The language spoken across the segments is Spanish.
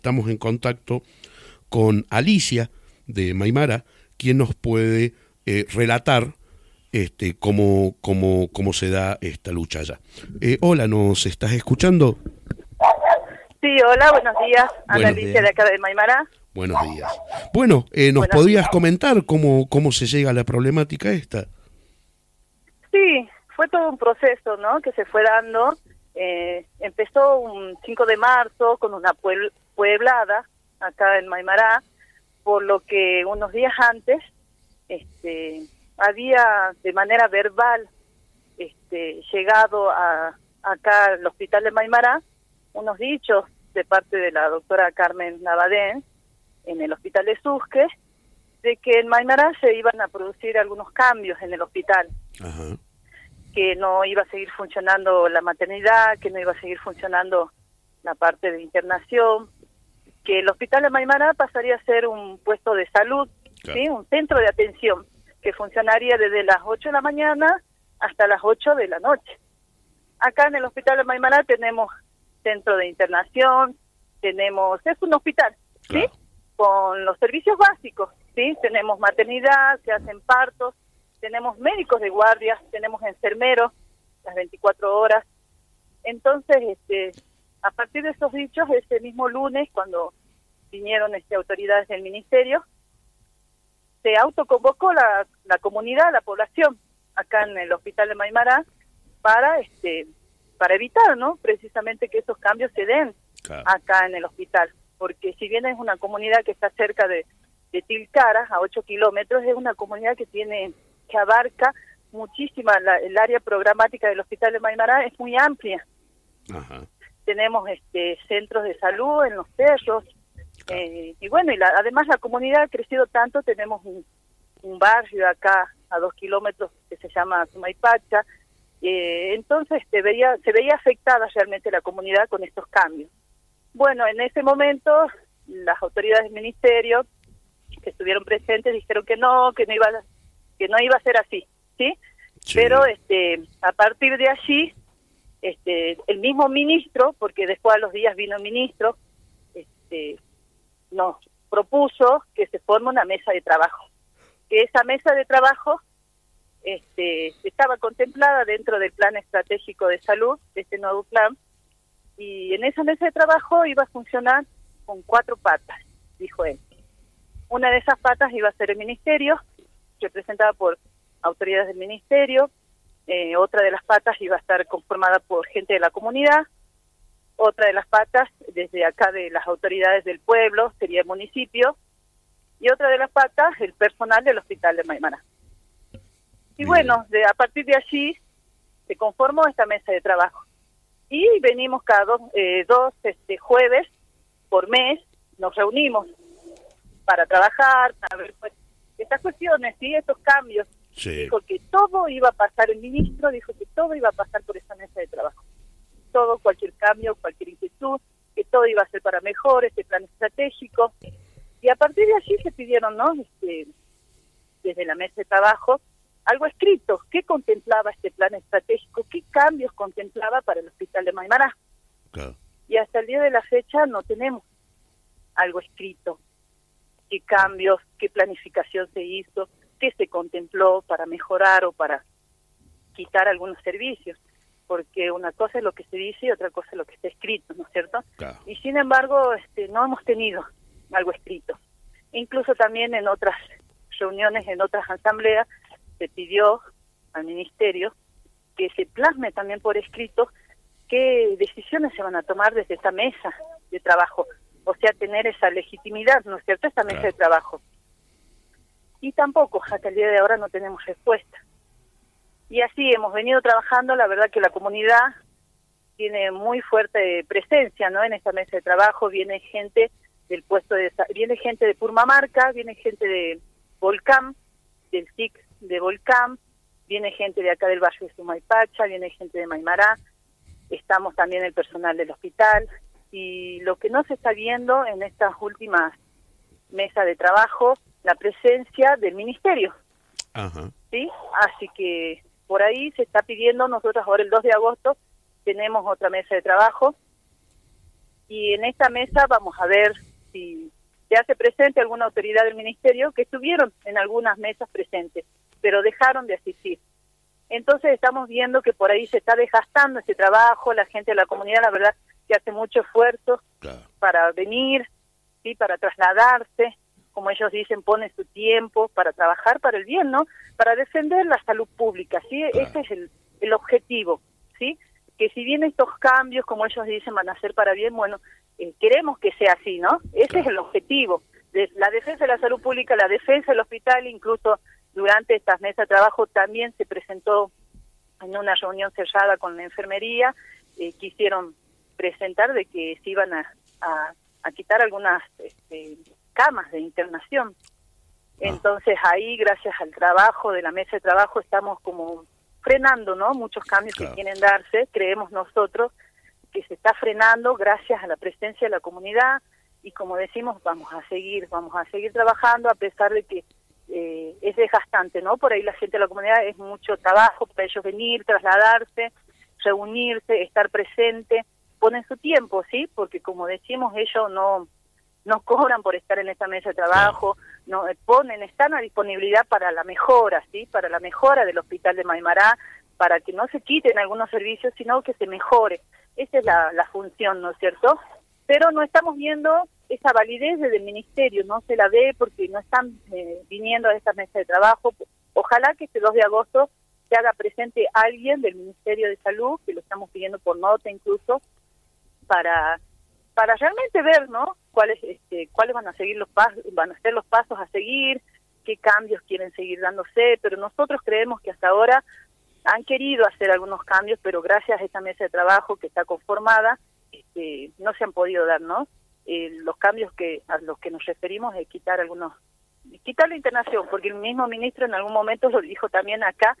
estamos en contacto con Alicia de Maimara, quien nos puede relatar cómo se da esta lucha allá. Hola, ¿nos estás escuchando? Sí, hola, buenos días. Ana Buenos Alicia días. de acá de Maimara. Buenos días. Bueno, ¿nos Buenos podías días. comentar cómo se llega a la problemática esta? Sí, fue todo un proceso, ¿no? Que se fue dando. Empezó un 5 de marzo con una pueblada acá en Maimara, por lo que unos días antes había de manera verbal llegado acá al hospital de Maimara unos dichos de parte de la doctora Carmen Navadén en el hospital de Susque, de que en Maimara se iban a producir algunos cambios en el hospital. Ajá. Que no iba a seguir funcionando la maternidad, que no iba a seguir funcionando la parte de internación, que el hospital de Maimara pasaría a ser un puesto de salud, Claro. ¿sí? Un centro de atención que funcionaría desde las 8 de la mañana hasta las 8 de la noche. Acá en el hospital de Maimara tenemos centro de internación, es un hospital, ¿sí? Claro. Con los servicios básicos, ¿sí? Tenemos maternidad, se hacen partos, tenemos médicos de guardia, tenemos enfermeros las 24 horas. Entonces, a partir de esos dichos, ese mismo lunes, cuando vinieron autoridades del ministerio, se autoconvocó la comunidad, la población, acá en el hospital de Maimara, para evitar, ¿no? Precisamente que esos cambios se den Claro. acá en el hospital. Porque si bien es una comunidad que está cerca de Tilcara, a 8 kilómetros, es una comunidad que abarca muchísima, el área programática del hospital de Maimara es muy amplia. Ajá. Tenemos centros de salud en los cerros, Claro. y bueno, además la comunidad ha crecido tanto, tenemos un barrio acá a 2 kilómetros que se llama Sumaipacha, entonces se veía afectada realmente la comunidad con estos cambios. Bueno, en ese momento las autoridades del ministerio que estuvieron presentes dijeron que no iba a ser así, ¿sí? Sí. Pero a partir de allí, el mismo ministro, porque después a los días vino el ministro, nos propuso que se forme una mesa de trabajo. Que esa mesa de trabajo estaba contemplada dentro del plan estratégico de salud, de este nuevo plan, y en esa mesa de trabajo iba a funcionar con 4 patas, dijo él. Una de esas patas iba a ser el ministerio, representada por autoridades del ministerio. Otra de las patas iba a estar conformada por gente de la comunidad. Otra de las patas, desde acá de las autoridades del pueblo, sería el municipio. Y otra de las patas, el personal del hospital de Maimara. Y Bien. bueno, a partir de allí se conformó esta mesa de trabajo. Y venimos cada dos jueves por mes, nos reunimos para trabajar, para ver pues, estas cuestiones, ¿sí? Estos cambios. Sí. Dijo que todo iba a pasar, el ministro dijo que todo iba a pasar por esa mesa de trabajo. Todo, cualquier cambio, cualquier inquietud, que todo iba a ser para mejor, este plan estratégico. Y a partir de allí se pidieron, ¿no? Desde la mesa de trabajo, algo escrito. ¿Qué contemplaba este plan estratégico? ¿Qué cambios contemplaba para el hospital de Maimara? Claro. Y hasta el día de la fecha no tenemos algo escrito. ¿Qué cambios, qué planificación se hizo, qué se contempló para mejorar o para quitar algunos servicios? Porque una cosa es lo que se dice y otra cosa es lo que está escrito, ¿no es cierto? Claro. Y sin embargo, no hemos tenido algo escrito. Incluso también en otras reuniones, en otras asambleas, se pidió al ministerio que se plasme también por escrito qué decisiones se van a tomar desde esta mesa de trabajo. O sea, tener esa legitimidad, ¿no es cierto?, esta mesa de trabajo. Y tampoco, hasta el día de ahora no tenemos respuesta. Y así hemos venido trabajando, la verdad que la comunidad tiene muy fuerte presencia, ¿no?, en esta mesa de trabajo. Viene gente del viene gente de Purmamarca, viene gente de Volcán, del SIC de Volcán, viene gente de acá del barrio de Sumaipacha, viene gente de Maimara, estamos también el personal del hospital, y lo que no se está viendo en estas últimas mesas de trabajo, la presencia del ministerio. Ajá. ¿Sí? Así que por ahí se está pidiendo, nosotros ahora el 2 de agosto tenemos otra mesa de trabajo, y en esta mesa vamos a ver si se hace presente alguna autoridad del ministerio, que estuvieron en algunas mesas presentes, pero dejaron de asistir. Entonces estamos viendo que por ahí se está desgastando este trabajo, la gente de la comunidad, la verdad, que hace mucho esfuerzo para venir, ¿sí? Para trasladarse, como ellos dicen, pone su tiempo para trabajar para el bien, ¿no? Para defender la salud pública, ¿sí? Ese es el objetivo, ¿sí? Que si bien estos cambios, como ellos dicen, van a ser para bien, bueno, queremos que sea así, ¿no? Ese es el objetivo, la defensa de la salud pública, la defensa del hospital. Incluso durante estas mesas de trabajo también se presentó en una reunión cerrada con la enfermería, quisieron presentar de que se iban a quitar algunas camas de internación. Entonces ahí, gracias al trabajo de la mesa de trabajo, estamos como frenando, ¿no? Muchos cambios que quieren darse, creemos nosotros que se está frenando gracias a la presencia de la comunidad, y como decimos, vamos a seguir trabajando a pesar de que es desgastante, ¿no? Por ahí la gente de la comunidad es mucho trabajo para ellos venir, trasladarse, reunirse, estar presente, ponen su tiempo, ¿sí? Porque como decimos, ellos no cobran por estar en esta mesa de trabajo, no están a disponibilidad para la mejora, ¿sí? Para la mejora del hospital de Maimará, para que no se quiten algunos servicios, sino que se mejore. Esa es la función, ¿no es cierto? Pero no estamos viendo esa validez desde el ministerio, no se la ve porque no están viniendo a esta mesa de trabajo. Ojalá que este 2 de agosto se haga presente alguien del Ministerio de Salud, que lo estamos pidiendo por nota incluso, para realmente ver, ¿no? Cuáles van a seguir van a ser los pasos a seguir, qué cambios quieren seguir dándose, pero nosotros creemos que hasta ahora han querido hacer algunos cambios, pero gracias a esta mesa de trabajo que está conformada, no se han podido dar, ¿no? Los cambios a los que nos referimos es quitar la internación, porque el mismo ministro en algún momento lo dijo también acá,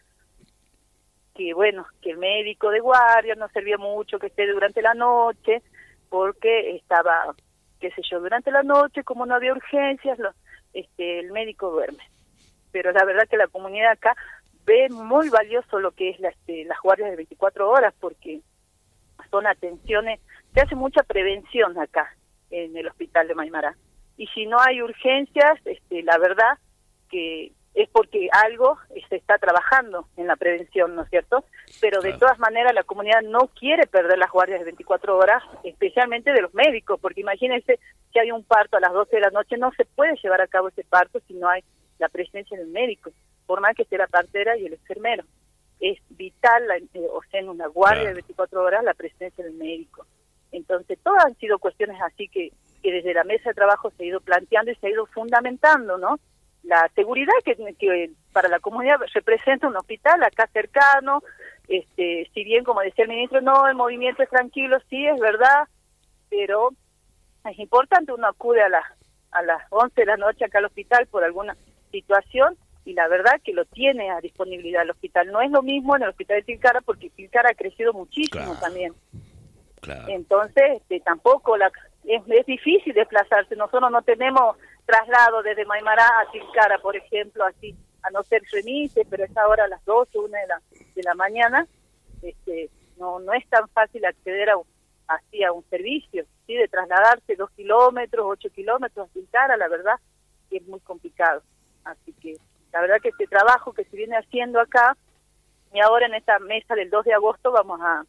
que bueno, que el médico de guardia no servía mucho que esté durante la noche, porque estaba, qué sé yo, durante la noche, como no había urgencias, el médico duerme. Pero la verdad que la comunidad acá ve muy valioso lo que es las guardias de 24 horas, porque son atenciones, se hace mucha prevención acá en el hospital de Maimará. Y si no hay urgencias, la verdad que es porque algo se está trabajando en la prevención, ¿no es cierto? Pero de todas maneras la comunidad no quiere perder las guardias de 24 horas, especialmente de los médicos, porque imagínense que hay un parto a las 12 de la noche, no se puede llevar a cabo ese parto si no hay la presencia del médico, por más que esté la partera y el enfermero. Es vital, en una guardia de 24 horas, la presencia del médico. Entonces, todas han sido cuestiones así que desde la mesa de trabajo se ha ido planteando y se ha ido fundamentando, ¿no? La seguridad que para la comunidad representa un hospital acá cercano, si bien, como decía el ministro, no, el movimiento es tranquilo, sí, es verdad, pero es importante, uno acude a las 11 de la noche acá al hospital por alguna situación, y la verdad que lo tiene a disponibilidad el hospital. No es lo mismo en el hospital de Tilcara, porque Tilcara ha crecido muchísimo también. Entonces, tampoco es difícil desplazarse. Nosotros no tenemos traslado desde Maimará a Tilcara, por ejemplo, así, a no ser remise, pero es ahora a las 12, 1 de la mañana. No es tan fácil acceder a un servicio, ¿sí? De trasladarse 2 kilómetros, 8 kilómetros a Tilcara, la verdad que es muy complicado. Así que la verdad que este trabajo que se viene haciendo acá, y ahora en esta mesa del 2 de agosto vamos a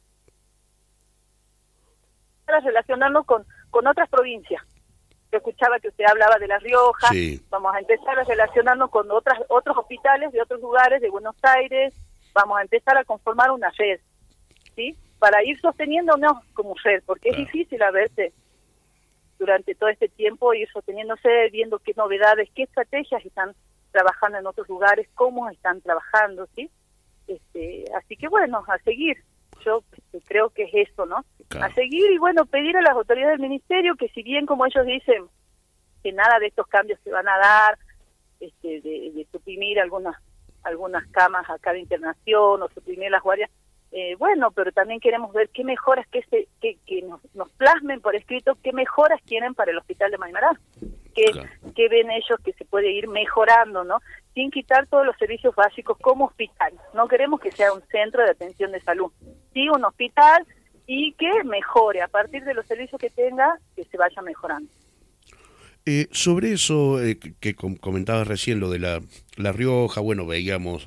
relacionarnos con otras provincias. Yo escuchaba que usted hablaba de La Rioja, vamos a empezar a relacionarnos con otros hospitales de otros lugares, de Buenos Aires, vamos a empezar a conformar una red, ¿sí? Para ir sosteniéndonos como red, porque es difícil a veces durante todo este tiempo ir sosteniéndose, viendo qué novedades, qué estrategias están trabajando en otros lugares, cómo están trabajando, ¿sí? Así que bueno, a seguir. Yo creo que es eso, ¿no? A seguir y bueno, pedir a las autoridades del ministerio que, si bien como ellos dicen que nada de estos cambios se van a dar, de suprimir algunas camas acá de internación o suprimir las guardias, bueno, pero también queremos ver qué mejoras que nos plasmen por escrito, qué mejoras tienen para el hospital de Maimará, que ven ellos que se puede ir mejorando, ¿no? Sin quitar todos los servicios básicos como hospital. No queremos que sea un centro de atención de salud, sí, un hospital y que mejore, a partir de los servicios que tenga, que se vaya mejorando. Sobre eso que comentabas recién, lo de La Rioja, bueno, veíamos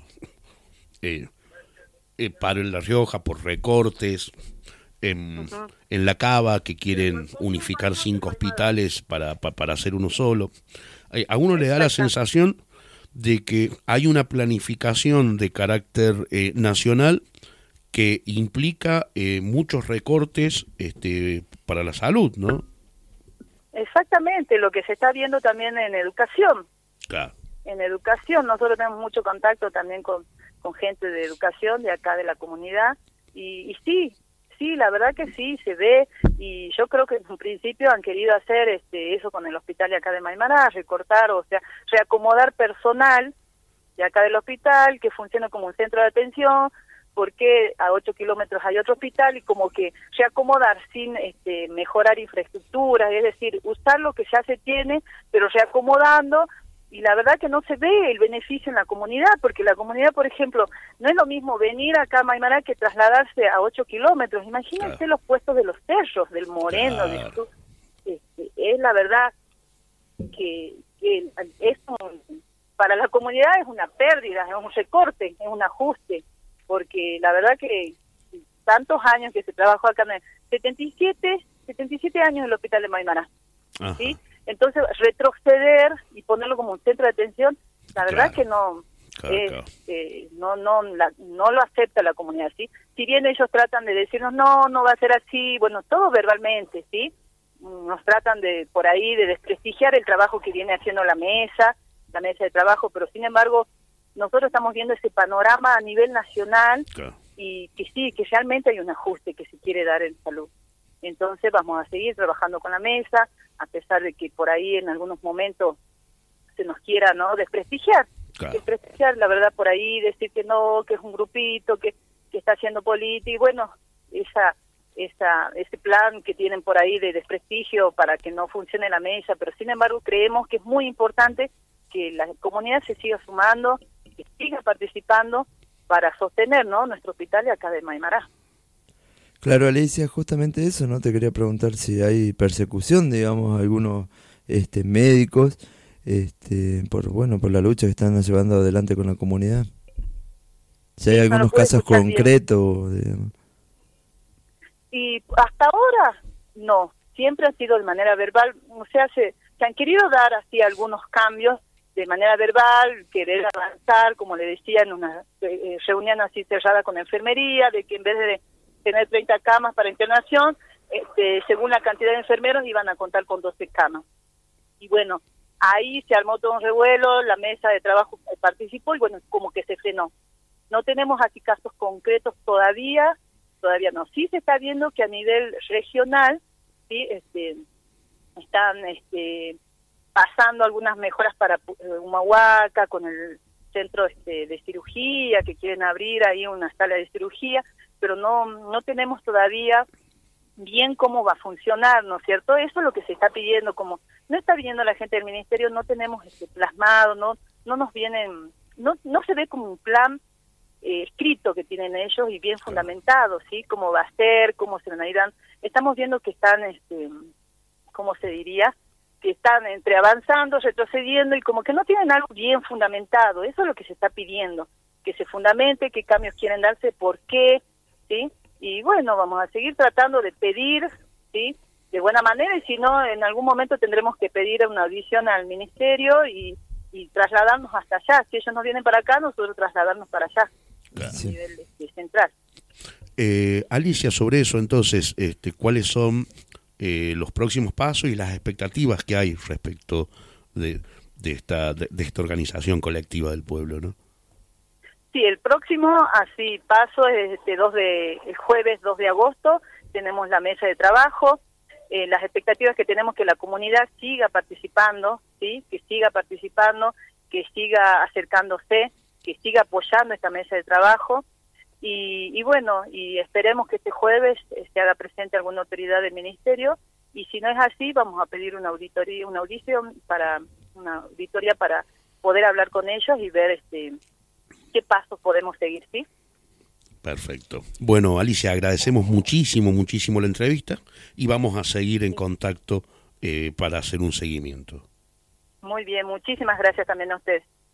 paro en La Rioja por recortes, en La Cava, que quieren unificar 5 hospitales para hacer uno solo. A uno le da la sensación de que hay una planificación de carácter nacional que implica muchos recortes para la salud, ¿no? Exactamente, lo que se está viendo también en educación. Claro. En educación, nosotros tenemos mucho contacto también con gente de educación de acá de la comunidad, y sí, la verdad que sí, se ve, y yo creo que en un principio han querido hacer eso con el hospital de acá de Maimará, recortar, o sea, reacomodar personal de acá del hospital, que funcione como un centro de atención, porque a 8 kilómetros hay otro hospital, y como que reacomodar sin mejorar infraestructuras, es decir, usar lo que ya se tiene, pero reacomodando, y la verdad que no se ve el beneficio en la comunidad, porque la comunidad, por ejemplo, no es lo mismo venir acá a Maimará que trasladarse a 8 kilómetros. Imagínense los puestos de los cerros, del Moreno, es la verdad que para la comunidad es una pérdida, es un recorte, es un ajuste, porque la verdad que tantos años que se trabajó acá, 77 años en el hospital de Maimará, ¿sí? Entonces, retroceder y ponerlo como un centro de atención, la verdad que no, no lo acepta la comunidad, ¿sí? Si bien ellos tratan de decirnos, no va a ser así, bueno, todo verbalmente, ¿sí? Nos tratan de, por ahí, de desprestigiar el trabajo que viene haciendo la mesa de trabajo, pero sin embargo, nosotros estamos viendo ese panorama a nivel nacional, y que sí, que realmente hay un ajuste que se quiere dar en salud. Entonces vamos a seguir trabajando con la mesa, a pesar de que por ahí en algunos momentos se nos quiera, ¿no?, desprestigiar. Desprestigiar, la verdad, por ahí, decir que no, que es un grupito, que está haciendo política, y bueno, ese plan que tienen por ahí de desprestigio para que no funcione la mesa, pero sin embargo creemos que es muy importante que la comunidad se siga sumando, que siga participando para sostener, ¿no?, nuestro hospital de acá de Maimará. Claro, Alicia, justamente eso, ¿no? Te quería preguntar si hay persecución, digamos, algunos médicos, por la lucha que están llevando adelante con la comunidad. Si hay algunos casos concretos, digamos. Y hasta ahora, no, siempre ha sido de manera verbal, o sea, se han querido dar así algunos cambios de manera verbal, querer avanzar, como le decía, en una reunión así cerrada con enfermería, de que en vez de tener 30 camas para internación, según la cantidad de enfermeros iban a contar con 12 camas. Y bueno, ahí se armó todo un revuelo, la mesa de trabajo participó y bueno, como que se frenó. No tenemos así casos concretos todavía no. Sí se está viendo que a nivel regional, sí, están pasando algunas mejoras para Humahuaca, con el centro de cirugía, que quieren abrir ahí una sala de cirugía, pero no tenemos todavía bien cómo va a funcionar, ¿no es cierto? Eso es lo que se está pidiendo, como no está pidiendo la gente del ministerio, no tenemos plasmado, no nos vienen, no se ve como un plan escrito que tienen ellos y bien fundamentado, ¿sí? Cómo va a ser, cómo se van a ir dando. Estamos viendo que están, ¿cómo se diría? Que están entre avanzando, retrocediendo y como que no tienen algo bien fundamentado. Eso es lo que se está pidiendo, que se fundamente, qué cambios quieren darse, por qué, ¿sí? Y bueno, vamos a seguir tratando de pedir, ¿sí?, de buena manera, y si no, en algún momento tendremos que pedir una audición al ministerio y trasladarnos hasta allá. Si ellos no vienen para acá, nosotros trasladarnos para allá, a nivel central. Alicia, sobre eso entonces, ¿cuáles son los próximos pasos y las expectativas que hay respecto de esta organización colectiva del pueblo, ¿no? Sí, el próximo paso es el jueves 2 de agosto, tenemos la mesa de trabajo. Las expectativas que tenemos que la comunidad siga participando, ¿sí?, que siga participando, que siga acercándose, que siga apoyando esta mesa de trabajo, y bueno, y esperemos que este jueves se haga presente alguna autoridad del ministerio, y si no es así, vamos a pedir una auditoría para poder hablar con ellos y ver qué pasos podemos seguir, ¿sí? Perfecto. Bueno, Alicia, agradecemos muchísimo la entrevista y vamos a seguir en contacto para hacer un seguimiento. Muy bien, muchísimas gracias también a ustedes.